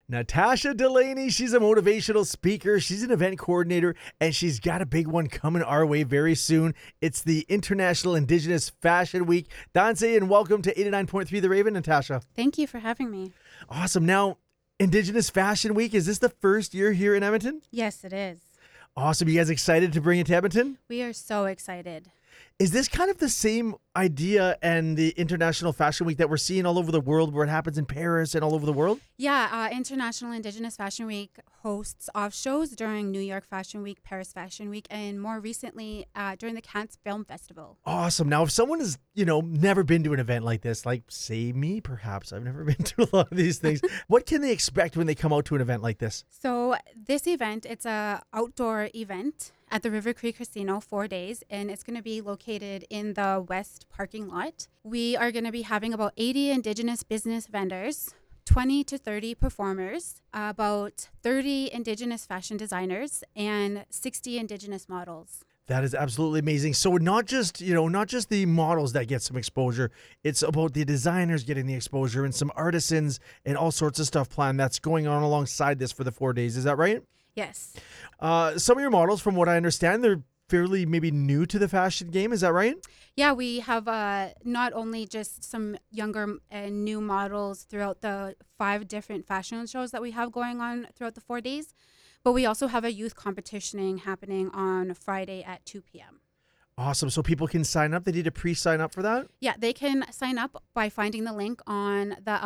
Natasha Delaney, she's a motivational speaker. She's an event coordinator, and she's got a big one coming our way very soon. It's the International Indigenous Fashion Week. Danse, and welcome to 89.3 The Raven, Natasha. Thank you for having me. Awesome. Now, Indigenous Fashion Week, is this the first year here in Edmonton? Yes, it is. Awesome. You guys excited to bring it to Edmonton? We are so excited. Is this kind of the same idea and the International Fashion Week that we're seeing all over the world, where it happens in Paris and all over the world? Yeah, International Indigenous Fashion Week hosts off shows during New York Fashion Week, Paris Fashion Week, and more recently during the Cannes Film Festival. Awesome. Now, if someone has, never been to an event like this, like say me, perhaps, I've never been to a lot of these things. What can they expect when they come out to an event like this? So this event, it's a outdoor event at the River Cree Casino, 4 days, and it's going to be located in the West parking lot. We are going to be having about 80 Indigenous business vendors, 20 to 30 performers, about 30 Indigenous fashion designers, and 60 Indigenous models. That is absolutely amazing. So not just the models that get some exposure, it's about the designers getting the exposure and some artisans and all sorts of stuff planned that's going on alongside this for the 4 days. Is that right? Yes. Some of your models, from what I understand, they're fairly maybe new to the fashion game. Is that right? Yeah, we have not only just some younger and new models throughout the 5 different fashion shows that we have going on throughout the 4 days, but we also have a youth competition happening on Friday at 2 p.m. Awesome. So people can sign up. They need to pre-sign up for that? Yeah, they can sign up by finding the link on the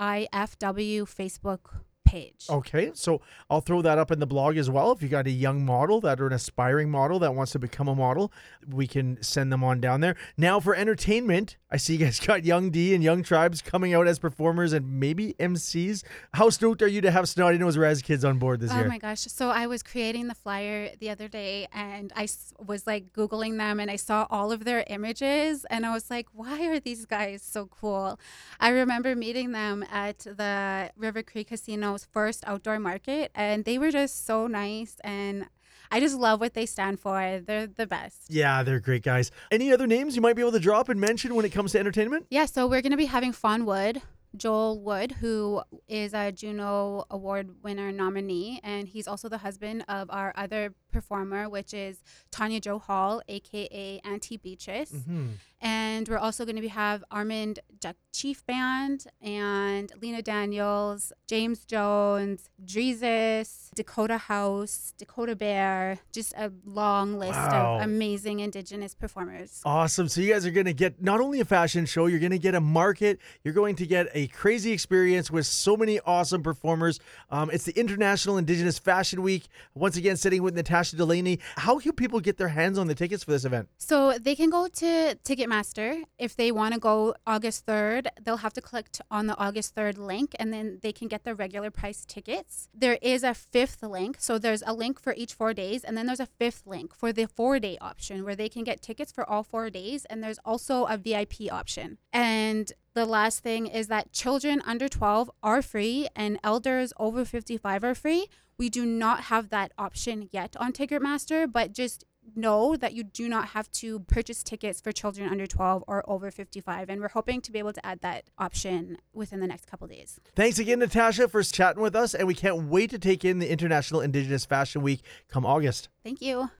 IIFW Facebook page. Okay, so I'll throw that up in the blog as well. If you got a young model or an aspiring model that wants to become a model, we can send them on down there. Now for entertainment, I see you guys got Young D and Young Tribes coming out as performers and maybe MCs. How stoked are you to have Snotty Nose Raz Kids on board this year? Oh my gosh. So I was creating the flyer the other day and I was like Googling them and I saw all of their images and I was like, why are these guys so cool? I remember meeting them at the River Cree Casino's first outdoor market and they were just so nice and I just love what they stand for. They're the best. Yeah, they're great guys. Any other names you might be able to drop and mention when it comes to entertainment? Yeah, so we're going to be having Fawn Wood, Joel Wood, who is a Juno Award winner nominee, and he's also the husband of our other performer, which is Tanya Jo Hall, aka Auntie Beatrice. Mm-hmm. And we're also going to have Armand Duck Chief Band and Lena Daniels, James Jones, Jesus, Dakota House, Dakota Bear, just a long list of amazing Indigenous performers. Awesome. So you guys are going to get not only a fashion show, you're going to get a market, you're going to get a crazy experience with so many awesome performers. It's the International Indigenous Fashion Week. Once again, sitting with Natasha Delaney. How can people get their hands on the tickets for this event? So they can go to Ticketmaster. If they want to go August 3rd, they'll have to click on the August 3rd link and then they can get the regular price tickets. There is a 5th link. So there's a link for each 4 days and then there's a 5th link for the 4-day option where they can get tickets for all 4 days. And there's also a VIP option. And the last thing is that children under 12 are free and elders over 55 are free. We do not have that option yet on Ticketmaster, but just know that you do not have to purchase tickets for children under 12 or over 55. And we're hoping to be able to add that option within the next couple of days. Thanks again, Natasha, for chatting with us. And we can't wait to take in the International Indigenous Fashion Week come August. Thank you.